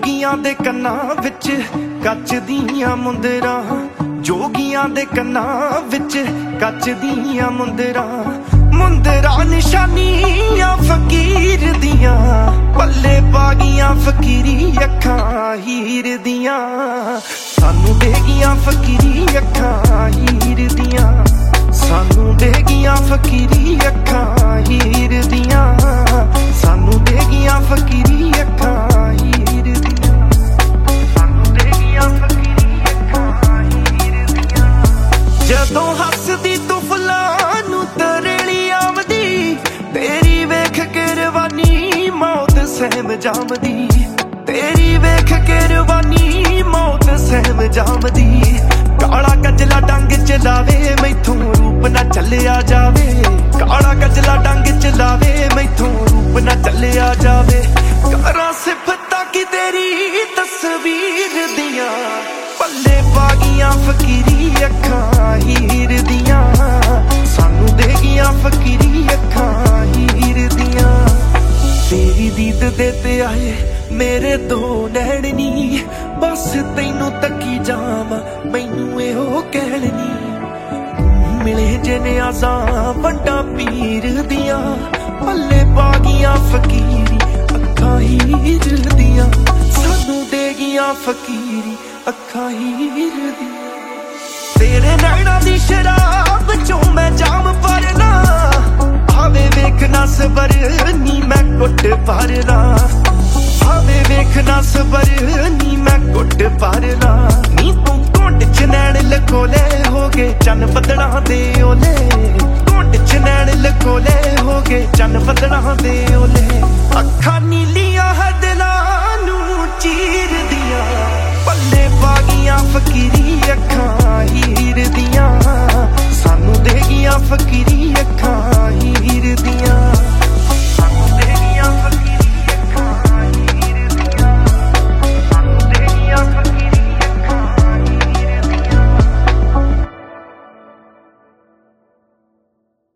ਜੋਗੀਆਂ ਦੇ ਕੰਨਾਂ ਵਿੱਚ ਕੱਚ ਦੀਆਂ ਮੁੰਦਰਾਂ, ਜੋਗੀਆਂ ਦੇ ਕੰਨਾਂ ਵਿੱਚ ਕੱਚ ਦੀਆਂ ਮੁੰਦਰਾਂ, ਮੁੰਦਰਾਂ ਨਿਸ਼ਾਨੀਆਂ ਫਕੀਰ ਦੀਆਂ, ਪੱਲੇ ਪਾ ਗਈਆਂ ਫਕੀਰੀ ਅੱਖਾਂ ਹੀਰ ਦੀਆਂ, ਸਾਨੂੰ ਦੇ ਗਈਆਂ ਫਕੀਰੀ ਅੱਖਾਂ ਹੀਰ ਦੀਆਂ, ਸਾਨੂੰ ਦੇ ਗਈਆਂ ਫਕੀਰੀ ਅੱਖਾਂ ਹੀਰ ਦੀਆਂ, ਸਾਨੂੰ ਦੇ ਗਈਆਂ ਫਕੀਰੀ ਅੱਖਾਂ ਹੀਰ ਦੀਆਂ, ਸਾਨੂੰ ਦੇ ਗਈਆਂ ਫਕੀਰੀ ਅੱਖਾਂ ਹੀਰ ਦੀਆਂ। ਜਦੋਂ ਹੱਸਦੀ ਤੂੰ ਫੁੱਲਾਂ ਨੂੰ ਤਰੇਲੀ ਆਵਦੀ, ਤੇਰੀ ਵੇਖ ਕੇ ਰਵਾਨੀ ਮੌਤ ਸਹਿਮ ਜਾਮਦੀ, ਤੇਰੀ ਵੇਖ ਕੇ ਰਵਾਨੀ ਮੌਤ ਸਹਿਮ ਜਾਮਦੀ। ਕਾਲਾ ਕਜਲਾ ਡੰਗ ਚਲਾਵੇ ਮੈਥੋਂ ਰੂਪ ਨਾ ਚੱਲਿਆ ਜਾਵੇ, ਕਾਲਾ ਕਜਲਾ ਡੰਗ ਚਲਾਵੇ ਮੈਥੋਂ ਰੂਪ ਨਾ ਚੱਲਿਆ ਜਾਵੇ। ਕਰਾਂ ਸਿਫਤਾਂ ਕਿ ਤੇਰੀ ਤਸਵੀਰ ਦੀਆਂ, ਪੱਲੇ ਪਾ ਗਈਆਂ ਫਕੀਰੀ ਅੱਖਾਂ ਹੀਰ ਦੀਆਂ, ਸਾਨੂੰ ਦੇ ਗਈਆਂ ਫਕੀਰੀ ਅੱਖਾਂ ਹੀਰ ਦੀਆਂ। ਤੇਰੀ ਦੀਦ ਦੇ ਤੇ ਆਏ ਮੇਰੇ ਦੋ ਨੈਣ ਨੀ, ਬਸ ਤੈਨੂੰ ਤੱਕੀ ਜਾਵਾਂ ਮੈਨੂੰ ਇਹੋ ਕਹਿਣ ਨੀ। ਮਿਲੇ ਜੇ ਨਿਆਜ਼ਾਂ ਵੱਡਾ ਪੀਰ ਦੀਆਂ, ਪੱਲੇ ਪਾ ਗਈਆਂ ਫਕੀਰੀ ਅੱਖਾਂ ਹੀਰ ਦੀਆਂ, ਸਾਨੂੰ ਦੇ ਗਈਆਂ ਫਕੀਰੀ ਅੱਖਾਂ ਹੀਰ ਦੀਆਂ। ਤੇਰੇ ਨੈਣਾਂ ਦੀ ਸ਼ਰਾਬ ਚੋਂ ਮੈਂ ਜਾਮ ਭਰਨਾ, ਆਵੇ ਵੇਖਣਾ ਸਬਰ ਨੀ ਮੈਂ ਘੁੱਟ ਭਰਨਾ, ਆਵੇ ਵੇਖਣਾ ਸਬਰ ਨੀ ਮੈਂ ਘੁੱਟ ਭਰਨਾ। ਨੀ ਤੂੰ ਘੁੰਡ ਚ ਨੈਣ ਲਕੋਲੇ ਹੋ ਗਏ ਚੰਨ ਬੱਦਲਾਂ ਦੇ ਓਲੇ, ਘੁੰਡ ਚ ਨੈਣ ਲਕੋਲੇ ਹੋ ਗਏ ਚੰਨ ਬੱਦਲਾਂ ਦੇ ਓਲੇ। ਅੱਖਾਂ ਨੀਲੀਆਂ ਹੈ ਦਿਲਾਂ ਨੂੰ ਚੀਰਦੀਆਂ, ਪੱਲੇ ਪਾ ਗਈਆਂ ਫਕੀਰੀ ਅੱਖਾਂ ਹੀ